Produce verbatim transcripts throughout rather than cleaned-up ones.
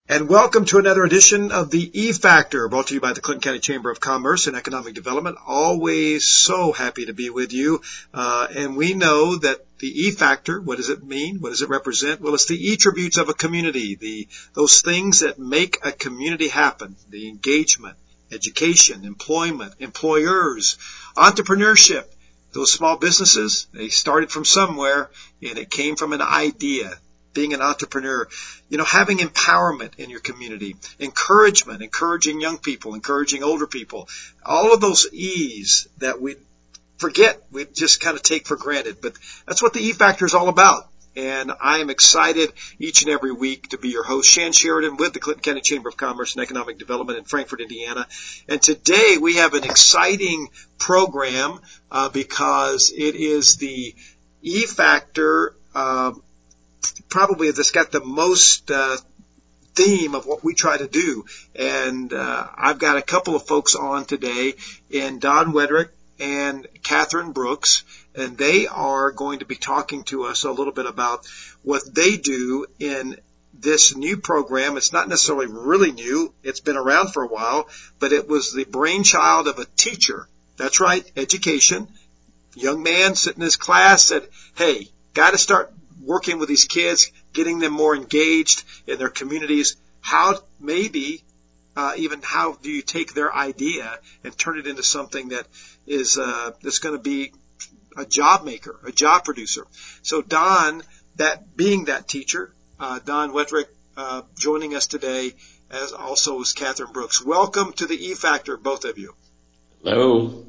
And welcome to another edition of the E Factor, brought to you by the Clinton County Chamber of Commerce and Economic Development. Always so happy to be with you. Uh, and we know that the E Factor, what does it mean? What does it represent? Well, it's the E attributes of a community, the those things that make a community happen, the engagement, education, employment, employers, entrepreneurship. Those small businesses, they started from somewhere, and it came from an idea. Being an entrepreneur, you know, having empowerment in your community, encouragement, encouraging young people, encouraging older people, all of those E's that we forget, we just kind of take for granted. But that's what the E Factor is all about. And I am excited each and every week to be your host, Shan Sheridan, with the Clinton County Chamber of Commerce and Economic Development in Frankfort, Indiana. And today we have an exciting program uh, because it is the E Factor uh probably that's got the most uh, theme of what we try to do. And uh, I've got a couple of folks on today, in Don Wedrick and Catherine Brooks, and they are going to be talking to us a little bit about what they do in this new program. It's not necessarily really new. It's been around for a while, but it was the brainchild of a teacher. That's right, education. Young man sitting in his class said, hey, got to start working with these kids, getting them more engaged in their communities. How maybe uh, even how do you take their idea and turn it into something that is uh, that's going to be a job maker, a job producer? So Don, that being that teacher, uh, Don Wedrick, uh, joining us today, as also as Catherine Brooks. Welcome to the E Factor, both of you. Hello.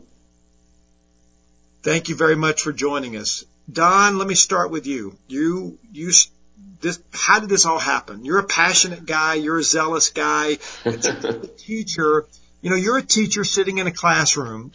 Thank you very much for joining us. Don, let me start with you. You, you, this, how did this all happen? You're a passionate guy. You're a zealous guy. But you're a teacher. You know, you're a teacher sitting in a classroom.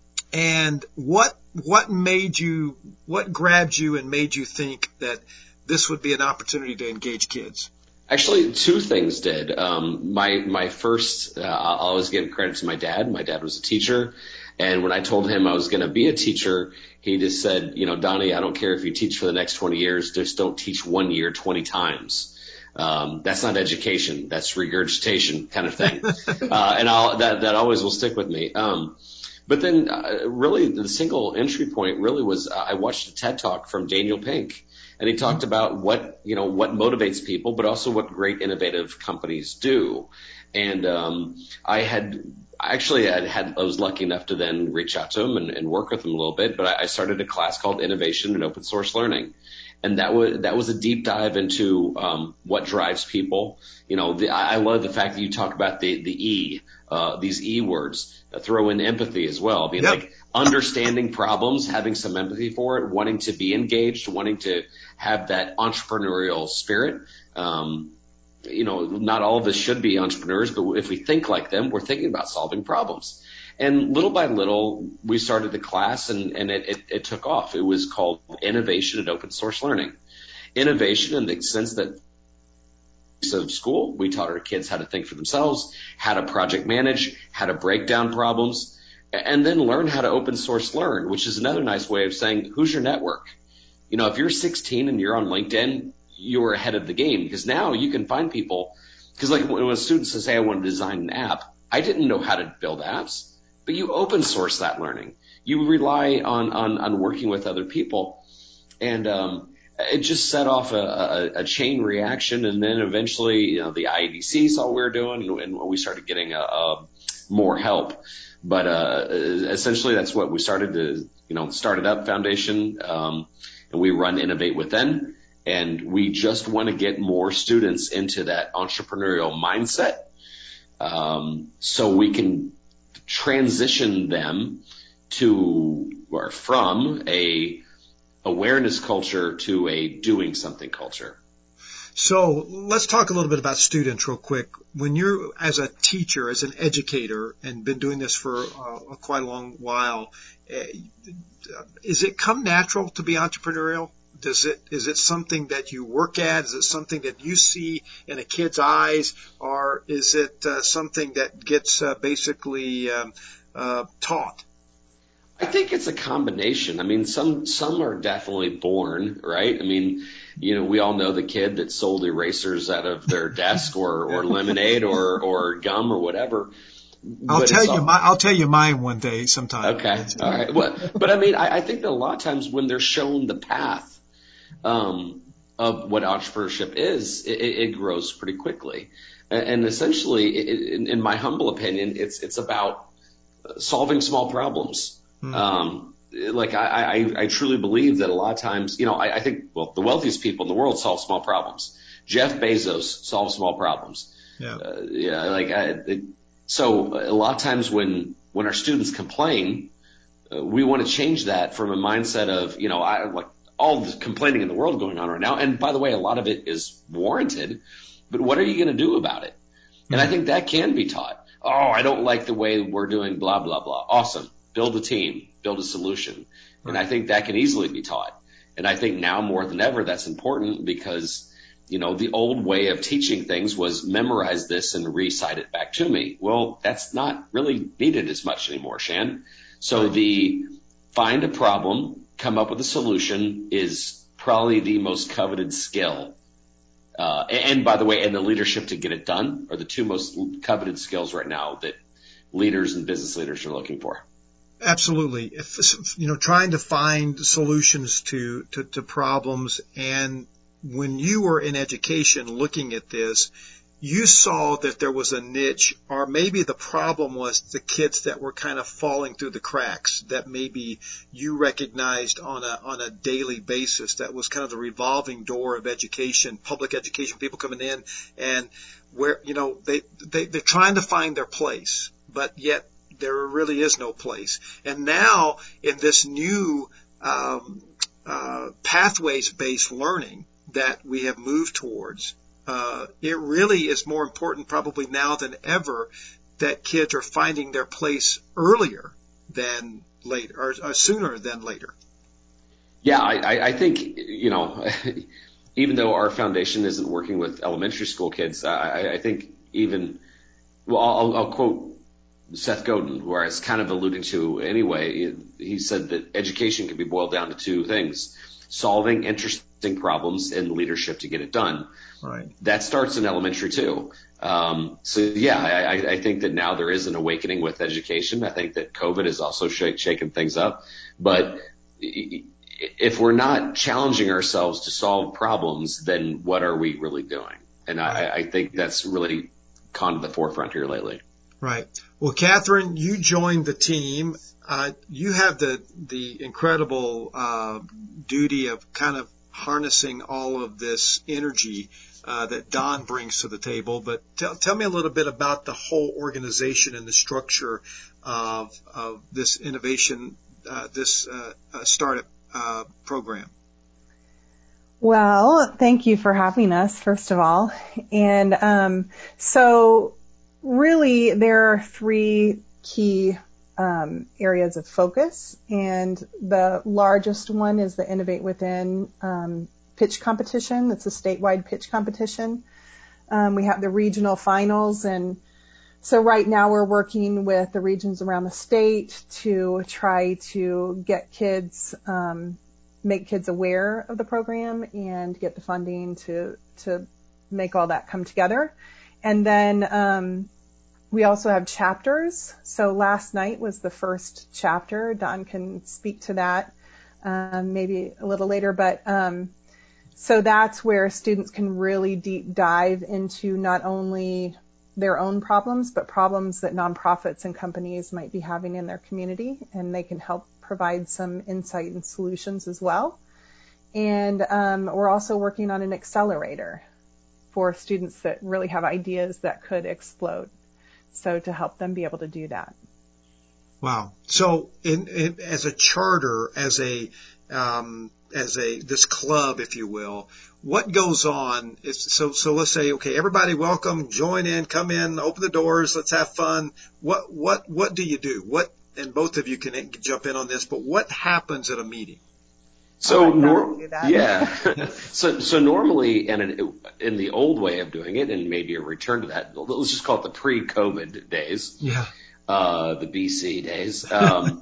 And what, what made you, what grabbed you and made you think that this would be an opportunity to engage kids? Actually, two things did. Um, my, my first, uh, I'll always give credit to my dad. My dad was a teacher. And when I told him I was going to be a teacher, he just said, you know, Donnie, I don't care if you teach for the next twenty years, just don't teach one year twenty times. Um, that's not education. That's regurgitation kind of thing. uh, and I'll, that, that always will stick with me. Um, but then uh, really the single entry point really was uh, I watched a TED Talk from Daniel Pink. And he talked about what, you know, what motivates people, but also what great innovative companies do. And, um, I had actually, I had, I was lucky enough to then reach out to him and, and work with him a little bit, but I, I started a class called Innovation and Open Source Learning. And that was, that was a deep dive into, um, what drives people. You know, the, I love the fact that you talk about the, the E, uh, these E words, uh, throw in empathy as well. I mean, yep. Like understanding problems, having some empathy for it, wanting to be engaged, wanting to have that entrepreneurial spirit. Um, you know, not all of us should be entrepreneurs, but if we think like them, we're thinking about solving problems. And little by little, we started the class and, and it, it, it took off. It was called Innovation and Open Source Learning. Innovation in the sense that of school, we taught our kids how to think for themselves, how to project manage, how to break down problems, and then learn how to open source learn, which is another nice way of saying, who's your network? You know, if you're sixteen and you're on LinkedIn, you're ahead of the game because now you can find people. Because like when a student says, hey, I want to design an app, I didn't know how to build apps, but you open source that learning. You rely on, on, on working with other people. And, um, it just set off a, a, a chain reaction. And then eventually, you know, the I E D C saw what we were doing and, and we started getting a, a more help. But, uh, essentially that's what we started to, you know, started up foundation. Um, and we run Innovate Within. And we just want to get more students into that entrepreneurial mindset, um, so we can transition them to or from a awareness culture to a doing something culture. So let's talk a little bit about students real quick. When you're as a teacher, as an educator, and been doing this for uh, quite a long while, uh, is it come natural to be entrepreneurial? Does it, is it something that you work at? Is it something that you see in a kid's eyes? Or is it uh, something that gets uh, basically um, uh, taught? I think it's a combination. I mean, some, some are definitely born, right? I mean, You know, we all know the kid that sold erasers out of their desk or, or lemonade or, or gum or whatever. I'll But tell it's you all, my, I'll tell you mine one day sometime. okay. All right. Well, but I mean, I, I think that a lot of times when they're shown the path, um, of what entrepreneurship is, it, it grows pretty quickly. And, and essentially, it, in, in my humble opinion, it's, it's about solving small problems. Hmm. Um, like I, I, I truly believe that a lot of times, you know, I, I think, well, the wealthiest people in the world solve small problems. Jeff Bezos solves small problems. Yeah. Uh, yeah. Like, I, it, so a lot of times when, when our students complain, uh, we want to change that from a mindset of, you know, I like all the complaining in the world going on right now. And by the way, a lot of it is warranted, but what are you going to do about it? Mm-hmm. And I think that can be taught. Oh, I don't like the way we're doing blah, blah, blah. Awesome. Build a team, build a solution. Right. And I think that can easily be taught. And I think now more than ever, that's important because, you know, the old way of teaching things was memorize this and recite it back to me. Well, that's not really needed as much anymore, Shan. So right. the find a problem, come up with a solution is probably the most coveted skill. Uh, and by the way, and the leadership to get it done are the two most coveted skills right now that leaders and business leaders are looking for. Absolutely. If, you know, trying to find solutions to, to, to problems. And when you were in education looking at this, you saw that there was a niche, or maybe the problem was the kids that were kind of falling through the cracks that maybe you recognized on a on a daily basis. That was kind of the revolving door of education, public education, people coming in and where, you know, they, they, they're trying to find their place, but yet there really is no place. And now in this new um, uh, pathways-based learning that we have moved towards, Uh, it really is more important probably now than ever that kids are finding their place earlier than later, or, or sooner than later. Yeah, I, I think, you know, even though our foundation isn't working with elementary school kids, I, I think even, well, I'll, I'll quote Seth Godin, who I was kind of alluding to anyway. He said that education can be boiled down to two things: solving interesting problems and leadership to get it done. Right. That starts in elementary too. Um, so yeah, I, I think that now there is an awakening with education. I think that COVID has also shake, shaken things up. But if we're not challenging ourselves to solve problems, then what are we really doing? And right. I, I think that's really gone to the forefront here lately. Right. Well, Catherine, you joined the team. Uh, you have the, the incredible, uh, duty of kind of harnessing all of this energy, uh, that Don brings to the table. But tell, tell me a little bit about the whole organization and the structure of, of this innovation, uh, this, uh, uh startup, uh, program. Well, thank you for having us, first of all. And, um, so really there are three key Um, areas of focus, and the largest one is the Innovate Within um, pitch competition. It's a statewide pitch competition. Um, we have the regional finals, and so right now we're working with the regions around the state to try to get kids, um, make kids aware of the program and get the funding to to make all that come together. And then um, we also have chapters. So last night was the first chapter. Don can speak to that um, maybe a little later. But um, so that's where students can really deep dive into not only their own problems, but problems that nonprofits and companies might be having in their community. And they can help provide some insight and solutions as well. And um, we're also working on an accelerator for students that really have ideas that could explode. So to help them be able to do that. Wow. So in, in, as a charter, as a, um, as a, this club, if you will, what goes on? Is, so, so let's say, okay, everybody welcome, join in, come in, open the doors, let's have fun. What, what, what do you do? What, and both of you can jump in on this, but what happens at a meeting? So, nor- yeah. so, so normally, and in, in the old way of doing it, and maybe a return to that, let's just call it the pre-COVID days. Yeah. uh, the B C days. Um,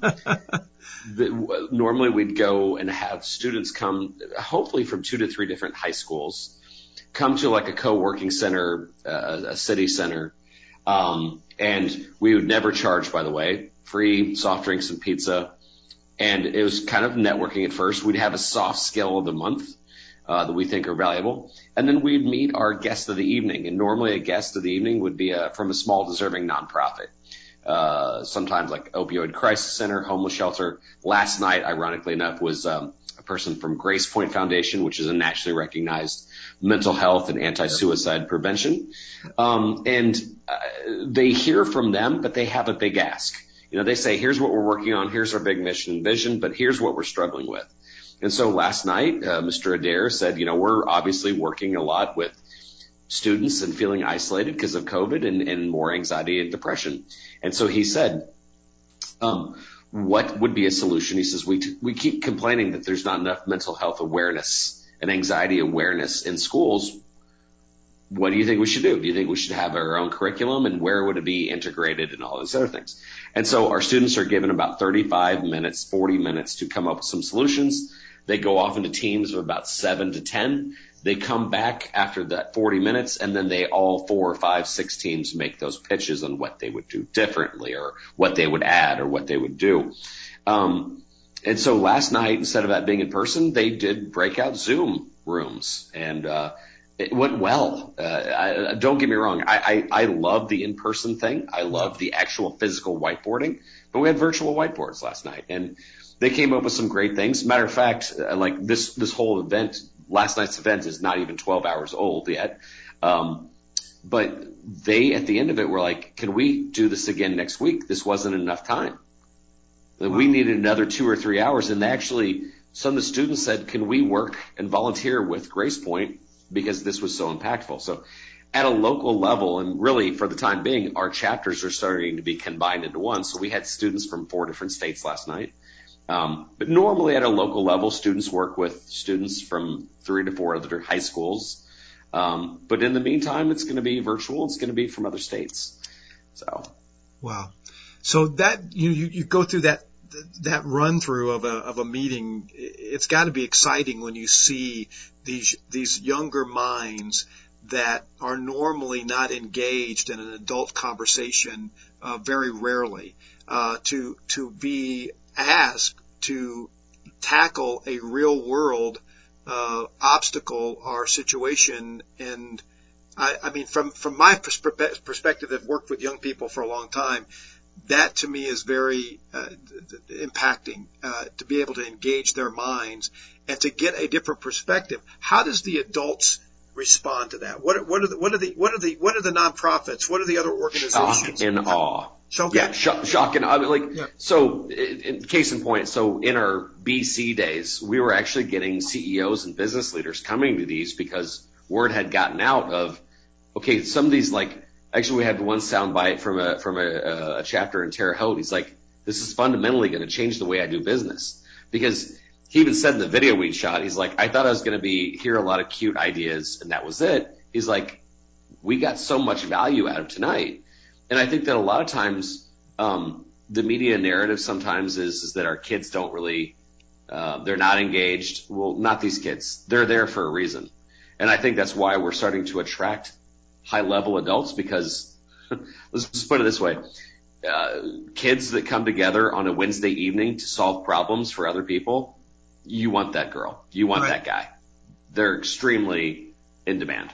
the, normally we'd go and have students come, hopefully from two to three different high schools, come to like a co-working center, uh, a city center. Um, and we would never charge, by the way, free soft drinks and pizza. And it was kind of networking at first. We'd have a soft skill of the month, uh, that we think are valuable. And then we'd meet our guest of the evening. And normally a guest of the evening would be a, from a small deserving nonprofit. Uh, sometimes like Opioid Crisis Center, homeless shelter. Last night, ironically enough, was, um, a person from Grace Point Foundation, which is a nationally recognized mental health and anti-suicide prevention. Um, and, uh, they hear from them, but they have a big ask. You know, they say, here's what we're working on. Here's our big mission and vision, but here's what we're struggling with. And so last night, uh, Mister Adair said, you know, we're obviously working a lot with students and feeling isolated because of COVID and, and more anxiety and depression. And so he said, um, what would be a solution? He says, we, t- we keep complaining that there's not enough mental health awareness and anxiety awareness in schools. What do you think we should do? Do you think we should have our own curriculum, and where would it be integrated and all those other things? And so our students are given about thirty-five minutes, forty minutes to come up with some solutions. They go off into teams of about seven to ten. They come back after that forty minutes, and then they all four, five, six teams make those pitches on what they would do differently, or what they would add, or what they would do. Um, and so last night, instead of that being in person, they did breakout Zoom rooms, and uh, it went well. Uh, I, don't get me wrong. I, I, I love the in-person thing. I love the actual physical whiteboarding, but we had virtual whiteboards last night, and they came up with some great things. Matter of fact, uh, like this, this whole event, last night's event is not even twelve hours old yet. Um, but they, at the end of it, were like, can we do this again next week? This wasn't enough time. Wow. We needed another two or three hours. And they actually, some of the students said, can we work and volunteer with Grace Point, because this was so impactful. So at a local level, and really for the time being, our chapters are starting to be combined into one. So we had students from four different states last night. Um, but normally at a local level, students work with students from three to four other high schools. Um, but in the meantime, it's going to be virtual. It's going to be from other states. So. Wow. So that, you, you, you go through that, that run through of a, of a meeting. It's got to be exciting when you see these, these younger minds that are normally not engaged in an adult conversation, uh, very rarely, uh, to, to be asked to tackle a real world, uh, obstacle or situation. And I, I mean, from, from my perspe- perspective, I've worked with young people for a long time. That to me is very uh, impacting, uh, to be able to engage their minds and to get a different perspective. How does the adults respond to that? What, what are the, what are the, what are the, what are the nonprofits? What are the other organizations? Shock and awe. So, yeah, shock, shock and awe. Like, yeah. So, in, in case in point, so in our B C days, we were actually getting C E Os and business leaders coming to these because word had gotten out of, okay, some of these, like, actually we had one soundbite from a, from a, a chapter in Terre Haute. He's like, this is fundamentally going to change the way I do business. Because he even said in the video we shot, he's like, I thought I was going to be, hear a lot of cute ideas and that was it. He's like, we got so much value out of tonight. And I think that a lot of times, um, the media narrative sometimes is, is that our kids don't really, uh, they're not engaged. Well, not these kids. They're there for a reason. And I think that's why we're starting to attract high level adults, because let's just put it this way. Uh, kids that come together on a Wednesday evening to solve problems for other people, you want that girl. You want right. that guy. They're extremely in demand.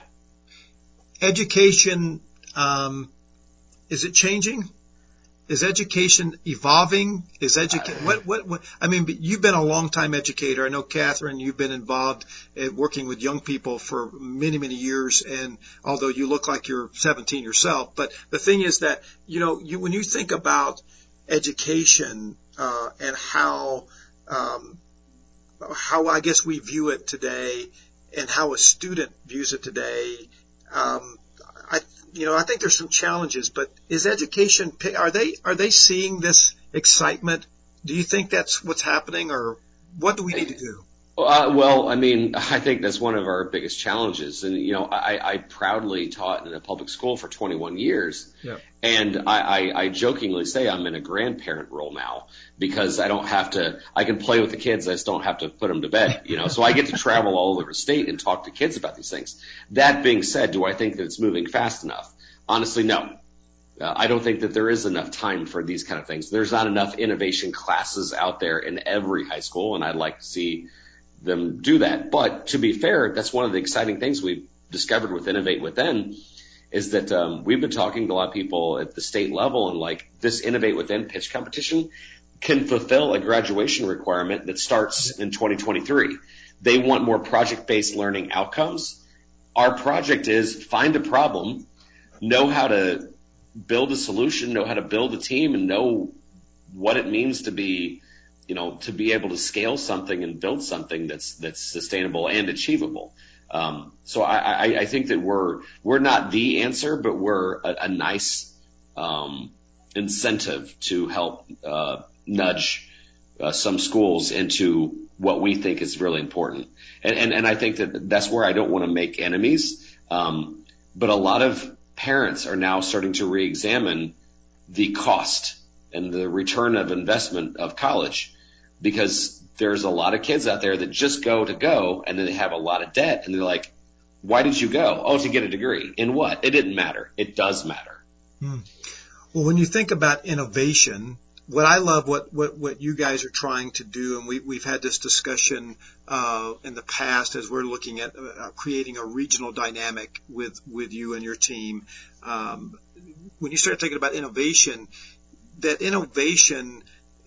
Education, um, is it changing? Is education evolving? Is education, what, what, what, I mean, you've been a long time educator. I know, Catherine, you've been involved in working with young people for many, many years. And although you look like you're seventeen yourself, but the thing is that, you know, you, when you think about education, uh, and how, um, how I guess we view it today and how a student views it today, um, I, you know, I think there's some challenges, but is education, are they, are they seeing this excitement? Do you think that's what's happening, or what do we need to do? Uh, well, I mean, I think that's one of our biggest challenges. And, you know, I, I proudly taught in a public school for twenty-one years. Yeah. And I, I, I jokingly say I'm in a grandparent role now because I don't have to, I can play with the kids. I just don't have to put them to bed, you know, so I get to travel all over the state and talk to kids about these things. That being said, do I think that it's moving fast enough? Honestly, no. Uh, I don't think that there is enough time for these kind of things. There's not enough innovation classes out there in every high school, and I'd like to see them do that. But to be fair, that's one of the exciting things we've discovered with Innovate Within is that um, we've been talking to a lot of people at the state level, and like this Innovate Within pitch competition can fulfill a graduation requirement that starts in twenty twenty-three. They want more project-based learning outcomes. Our project is find a problem, know how to build a solution, know how to build a team, and know what it means to be, you know, to be able to scale something and build something that's that's sustainable and achievable. Um, so I, I, I think that we're we're not the answer, but we're a, a nice um, incentive to help uh, nudge uh, some schools into what we think is really important. And, and, and I think that that's where I don't want to make enemies. Um, but a lot of parents are now starting to re-examine the cost and the return of investment of college, because there's a lot of kids out there that just go to go and then they have a lot of debt and they're like, why did you go? Oh, to get a degree. In what? It didn't matter. It does matter. Hmm. Well, when you think about innovation, what I love, what, what, what you guys are trying to do, and we, we've had this discussion uh, in the past as we're looking at uh, creating a regional dynamic with, with you and your team. Um, when you start thinking about innovation, that innovation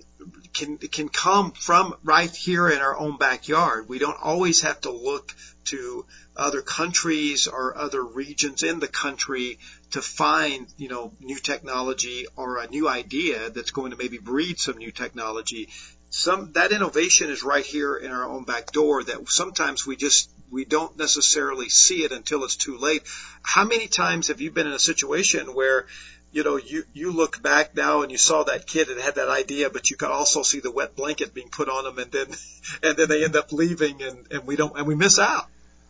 can can come from right here in our own backyard. We don't always have to look to other countries or other regions in the country to find, you know, new technology or a new idea that's going to maybe breed some new technology. Some that innovation is right here in our own back door that sometimes we just we don't necessarily see it until it's too late. How many times have you been in a situation where, you know, you, you look back now and you saw that kid and had that idea, but you could also see the wet blanket being put on them, and then and then they end up leaving, and, and we don't and we miss out.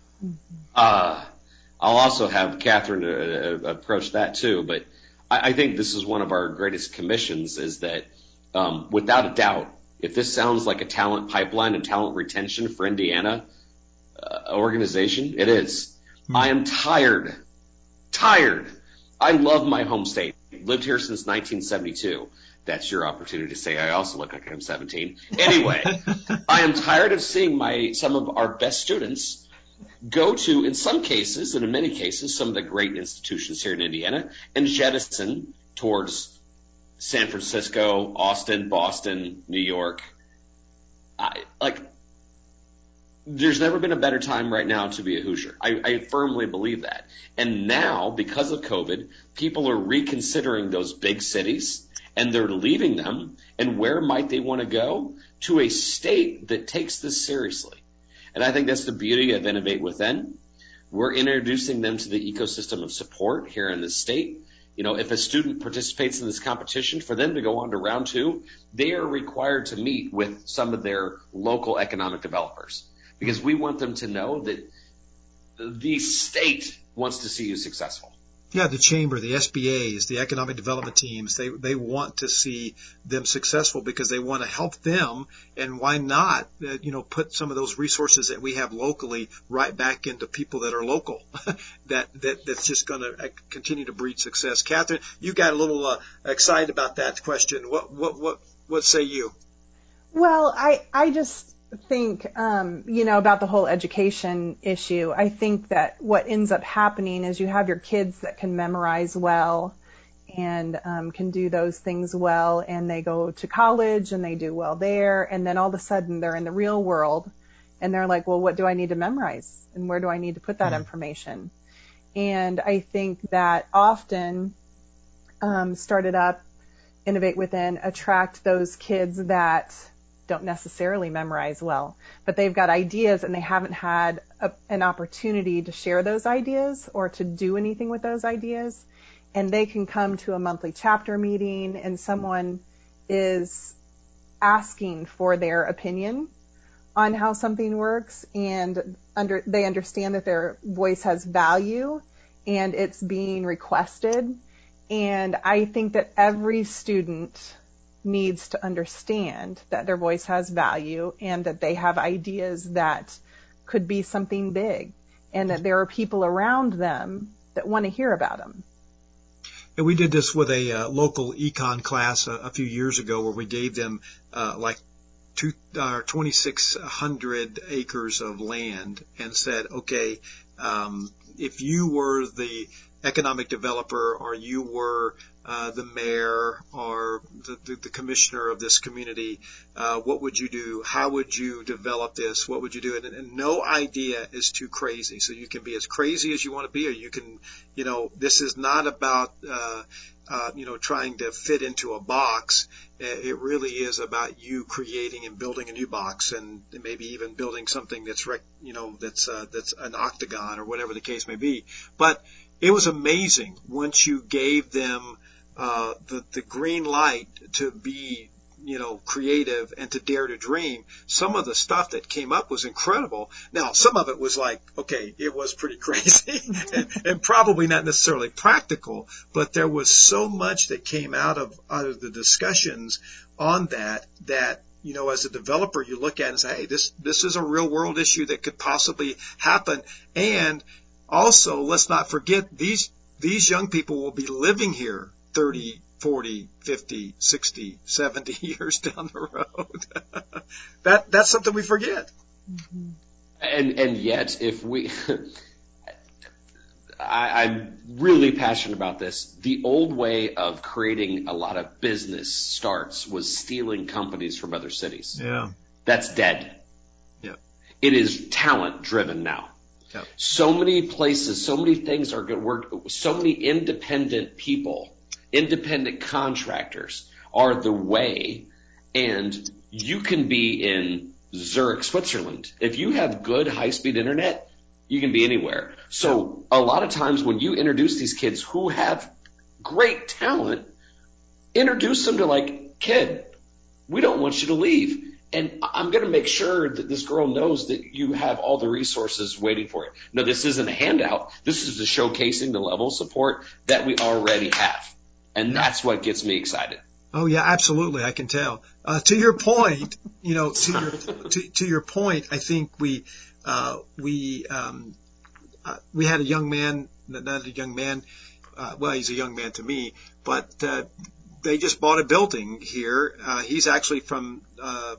Uh, I'll also have Catherine uh, approach that too, but I, I think this is one of our greatest commissions is that um, without a doubt, if this sounds like a talent pipeline and talent retention for Indiana uh, organization, it is. Mm-hmm. I am tired, tired. I love my home state. Lived here since nineteen seventy-two. That's your opportunity to say I also look like I'm seventeen. Anyway, I am tired of seeing my some of our best students go to, in some cases, and in many cases, some of the great institutions here in Indiana and jettison towards San Francisco, Austin, Boston, New York. I, like, there's never been a better time right now to be a Hoosier. I, I firmly believe that. And now, because of COVID, people are reconsidering those big cities, and they're leaving them. And where might they want to go? To a state that takes this seriously. And I think that's the beauty of Innovate Within. We're introducing them to the ecosystem of support here in the state. You know, if a student participates in this competition, for them to go on to round two, they are required to meet with some of their local economic developers, because we want them to know that the state wants to see you successful. Yeah, the chamber, the S B As, the economic development teams, they they want to see them successful because they want to help them. And why not, uh, you know, put some of those resources that we have locally right back into people that are local. that that that's just going to continue to breed success. Catherine, you got a little uh, excited about that question. What what what what say you? Well, I I just. think, um, you know, about the whole education issue. I think that what ends up happening is you have your kids that can memorize well and um, can do those things well, and they go to college and they do well there, and then all of a sudden they're in the real world and they're like, well, what do I need to memorize and where do I need to put that mm-hmm. information? And I think that often um, started up, Innovate Within, attract those kids that don't necessarily memorize well, but they've got ideas and they haven't had a, an opportunity to share those ideas or to do anything with those ideas. And they can come to a monthly chapter meeting and someone is asking for their opinion on how something works, and under, they understand that their voice has value and it's being requested. And I think that every student needs to understand that their voice has value and that they have ideas that could be something big, and that there are people around them that want to hear about them. And we did this with a uh, local econ class a, a few years ago, where we gave them uh, like two, uh, twenty-six hundred acres of land and said, okay, um, if you were the economic developer, or you were uh, the mayor or the, the, the commissioner of this community, uh, what would you do? How would you develop this? What would you do? And, and no idea is too crazy. So you can be as crazy as you want to be, or you can, you know, this is not about, uh, uh, you know, trying to fit into a box. It really is about you creating and building a new box, and maybe even building something that's, rec- you know, that's uh, that's an octagon or whatever the case may be. But it was amazing once you gave them uh, the the green light to be, you know, creative and to dare to dream. Some of the stuff that came up was incredible. Now, some of it was like, okay, it was pretty crazy and, and probably not necessarily practical, but there was so much that came out of out of the discussions on that that, you know, as a developer, you look at it and say, hey, this this is a real world issue that could possibly happen. And also, let's not forget, these these young people will be living here thirty, forty, fifty, sixty, seventy years down the road. that that's something we forget. Mm-hmm. And and yet, if we, I, I'm really passionate about this. The old way of creating a lot of business starts was stealing companies from other cities. Yeah, that's dead. Yeah, it is talent driven now. Yeah. So many places, so many things are going to work. So many independent people, independent contractors are the way, and you can be in Zurich, Switzerland. If you have good high-speed internet, you can be anywhere. So a lot of times when you introduce these kids who have great talent, introduce them to like, kid, we don't want you to leave. And I'm going to make sure that this girl knows that you have all the resources waiting for you. No, this isn't a handout. This is the showcasing the level of support that we already have. And yeah. that's what gets me excited. Oh yeah, absolutely. I can tell. Uh, to your point, you know, to your, to, to your point, I think we, uh, we, um, uh, we had a young man, not a young man, uh, well, he's a young man to me, but, uh, they just bought a building here. Uh, he's actually from, uh,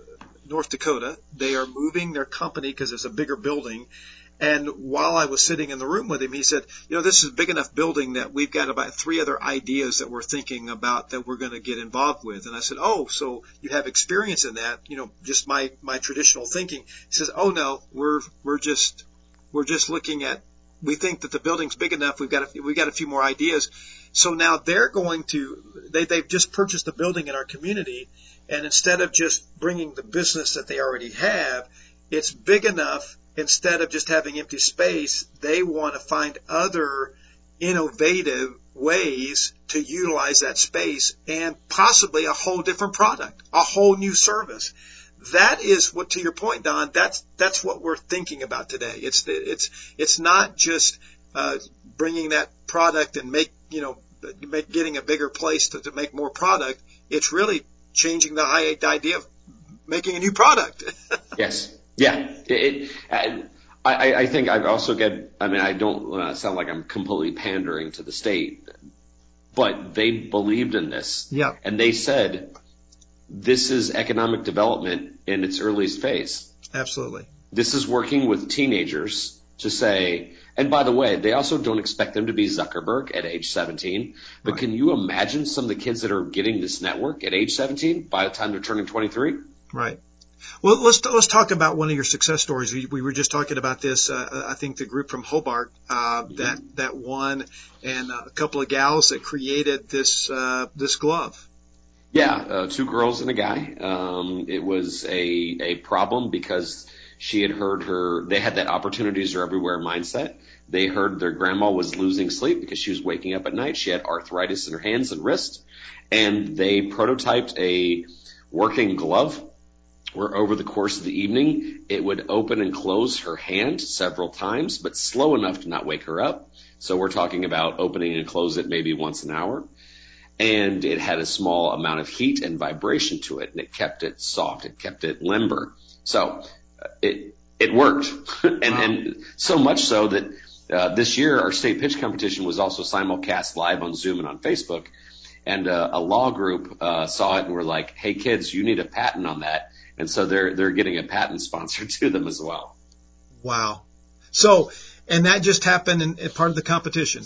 North Dakota. They are moving their company because it's a bigger building. And while I was sitting in the room with him, he said, you know, this is a big enough building that we've got about three other ideas that we're thinking about that we're going to get involved with. And I said, oh, so you have experience in that, you know, just my, my traditional thinking. He says, oh no, we're, we're just, we're just looking at, we think that the building's big enough. We've got a, we've got a few more ideas. So now they're going to, they, they've just purchased a building in our community. And instead of just bringing the business that they already have, it's big enough. Instead of just having empty space, they want to find other innovative ways to utilize that space and possibly a whole different product, a whole new service. That is what, to your point, Don, that's, that's what we're thinking about today. It's, the, it's, it's not just, uh, bringing that product and make, you know, make, getting a bigger place to, to make more product. It's really changing the idea of making a new product. Yes. Yeah. It, it, I, I think I've also get, I mean, I don't uh, sound like I'm completely pandering to the state, but they believed in this. Yeah. And they said, this is economic development in its earliest phase. Absolutely. This is working with teenagers to say, and by the way, they also don't expect them to be Zuckerberg at age seventeen. But right. Can you imagine some of the kids that are getting this network at age seventeen by the time they're turning twenty-three? Right. Well, let's let's talk about one of your success stories. We, we were just talking about this. Uh, I think the group from Hobart uh, mm-hmm. that that won, and a couple of gals that created this uh, this glove. Yeah, uh, two girls and a guy. Um, it was a a problem because she had heard her. They had that opportunities are everywhere mindset. They heard their grandma was losing sleep because she was waking up at night. She had arthritis in her hands and wrist, and they prototyped a working glove where over the course of the evening, it would open and close her hand several times, but slow enough to not wake her up. So we're talking about opening and close it maybe once an hour. And it had a small amount of heat and vibration to it, and it kept it soft. It kept it limber. So uh, it it worked. and, wow. and so much so that uh, this year our state pitch competition was also simulcast live on Zoom and on Facebook. And uh, a law group uh, saw it and were like, hey, kids, you need a patent on that. And so they're they're getting a patent sponsored to them as well. Wow. So, and that just happened in, in part of the competition.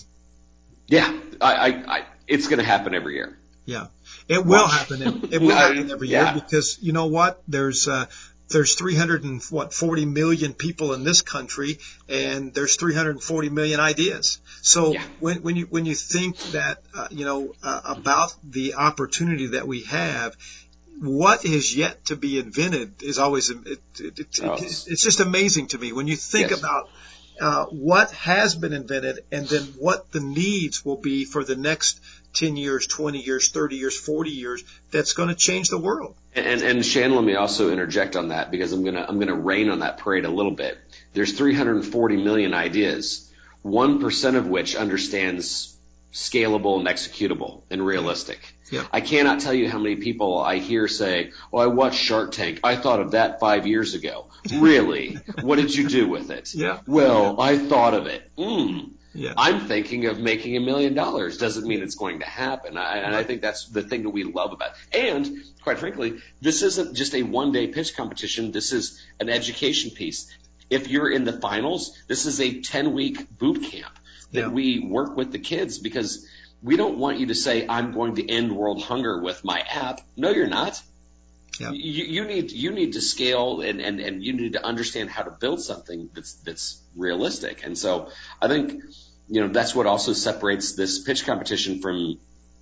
Yeah, I, I, I it's going to happen every year. Yeah, it will happen. It will happen every year yeah. because you know what? There's uh, there's three hundred and what forty million people in this country, and there's three hundred forty million ideas. So yeah. when when you when you think that uh, you know uh, about the opportunity that we have, what is yet to be invented is always it, it, it, oh. it, it's just amazing to me when you think yes. about uh, what has been invented and then what the needs will be for the next ten years, twenty years, thirty years, forty years. That's going to change the world. And, and, and Shannon, let me also interject on that because I'm gonna I'm gonna rain on that parade a little bit. There's three hundred forty million ideas, one percent of which understands scalable and executable and realistic. Yeah. I cannot tell you how many people I hear say, "Oh, I watched Shark Tank. I thought of that five years ago." Really? What did you do with it? Yeah. Well, I thought of it. Mm. Yeah. I'm thinking of making a million dollars. Doesn't mean it's going to happen. I, and I think that's the thing that we love about it. And quite frankly, this isn't just a one-day pitch competition. This is an education piece. If you're in the finals, this is a ten-week boot camp that yeah. we work with the kids because we don't want you to say, I'm going to end world hunger with my app. No, you're not. Yeah. You, you need you need to scale and, and, and you need to understand how to build something that's that's realistic. And so I think, you know, that's what also separates this pitch competition from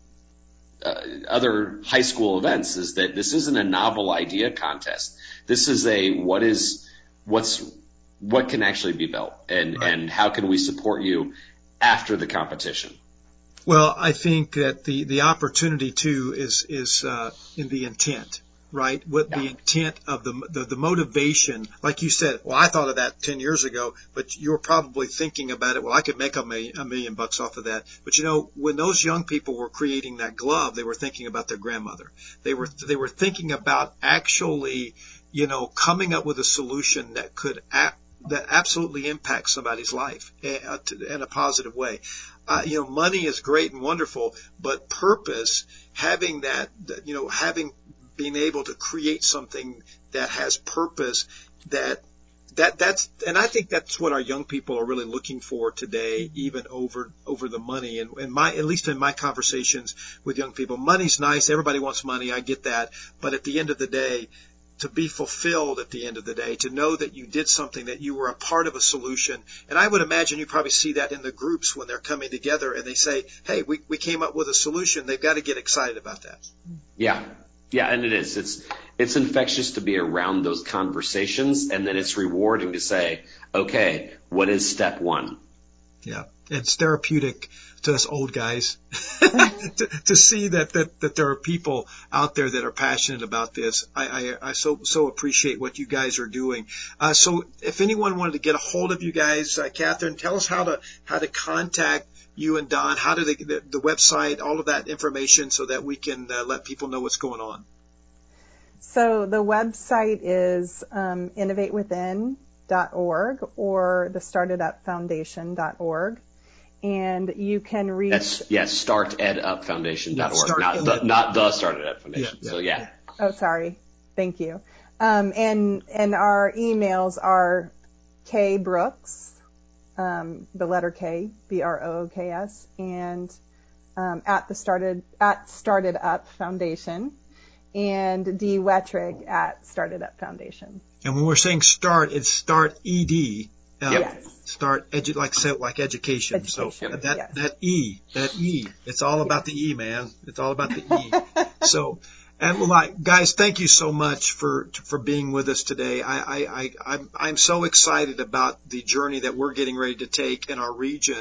uh, other high school events is that this isn't a novel idea contest. This is a what is what's what can actually be built and, right. and how can we support you after the competition. Well, I think that the, the opportunity too is is uh, in the intent. Right? What yeah. the intent of the, the the motivation, like you said, well, I thought of that ten years ago, but you were probably thinking about it. Well, I could make a million, a million bucks off of that. But you know, when those young people were creating that glove, they were thinking about their grandmother. They were they were thinking about actually, you know, coming up with a solution that could act, that absolutely impacts somebody's life in a positive way. Uh, you know, money is great and wonderful, but purpose, having that, you know, having being able to create something that has purpose, that that that's and I think that's what our young people are really looking for today, even over over the money. And, and my at least in my conversations with young people, money's nice. Everybody wants money. I get that. But at the end of the day, to be fulfilled at the end of the day, to know that you did something, that you were a part of a solution. And I would imagine you probably see that in the groups when they're coming together and they say, hey, we, we came up with a solution. They've got to get excited about that. Yeah. Yeah, and it is. It's it's infectious to be around those conversations, and then it's rewarding to say, okay, what is step one? Yeah, it's therapeutic to us old guys to, to see that, that that there are people out there that are passionate about this. I, I, I so so appreciate what you guys are doing. Uh, so if anyone wanted to get a hold of you guys, uh, Catherine, tell us how to how to contact you and Don. How do they the, the website, all of that information, so that we can uh, let people know what's going on. So the website is um, innovate within dot org or the started up foundation dot org. And you can reach. That's, yes, start ed up foundation dot org, yeah, not the, not the Started Up Foundation. Yeah, yeah, so, yeah. yeah. Oh, sorry. Thank you. Um, and, and our emails are K Brooks, um, the letter K, B R O O K S, and um, at the started, at Started Up Foundation, and D Wettrick at Started Up Foundation. And when we're saying start, it's start ed. Uh, yes. Start edu- like so like education. education so that yes. that E, that E, it's all about the E, man. It's all about the E. So, and well, like guys, thank you so much for for being with us today. I I, I I'm I'm so excited about the journey that we're getting ready to take in our region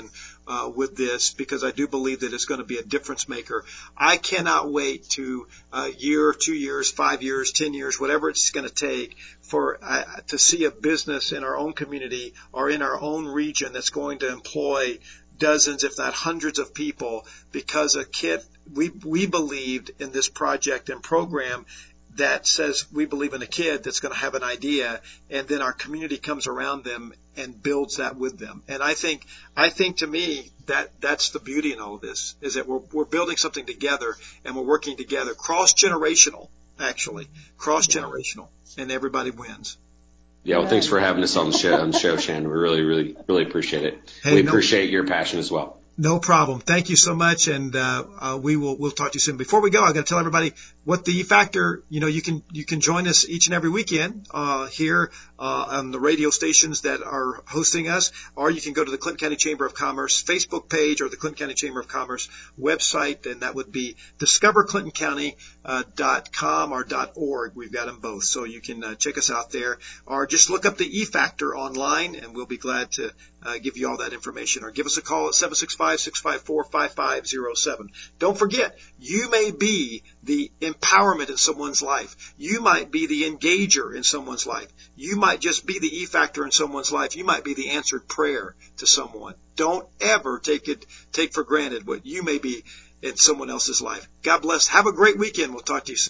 uh, with this, because I do believe that it's going to be a difference maker. I cannot wait to a year, two years, five years, ten years, whatever it's going to take for uh, to see a business in our own community or in our own region that's going to employ dozens, if not hundreds of people, because a kid, we, we believed in this project and program that says we believe in a kid that's going to have an idea, and then our community comes around them and builds that with them. And I think, I think to me that that's the beauty in all of this, is that we're, we're building something together and we're working together, cross-generational, actually, cross-generational, and everybody wins. Yeah, well, thanks for having us on the show, on the show, Shannon. We really, really, really appreciate it. Hey, we no, appreciate your passion as well. No problem. Thank you so much, and uh, uh, we will we'll talk to you soon. Before we go, I got to tell everybody what the E Factor. You know, you can you can join us each and every weekend uh, here uh, on the radio stations that are hosting us, or you can go to the Clinton County Chamber of Commerce Facebook page or the Clinton County Chamber of Commerce website, and that would be discover clinton county dot com or .org. We've got them both, so you can uh, check us out there, or just look up the E Factor online, and we'll be glad to uh, give you all that information. Or give us a call at seven six five, six five four, five five zero seven. Don't forget, you may be the empowerment in someone's life. You might be the engager in someone's life. You might just be the E Factor in someone's life. You might be the answered prayer to someone. Don't ever take it, take for granted what you may be in someone else's life. God bless. Have a great weekend. We'll talk to you soon.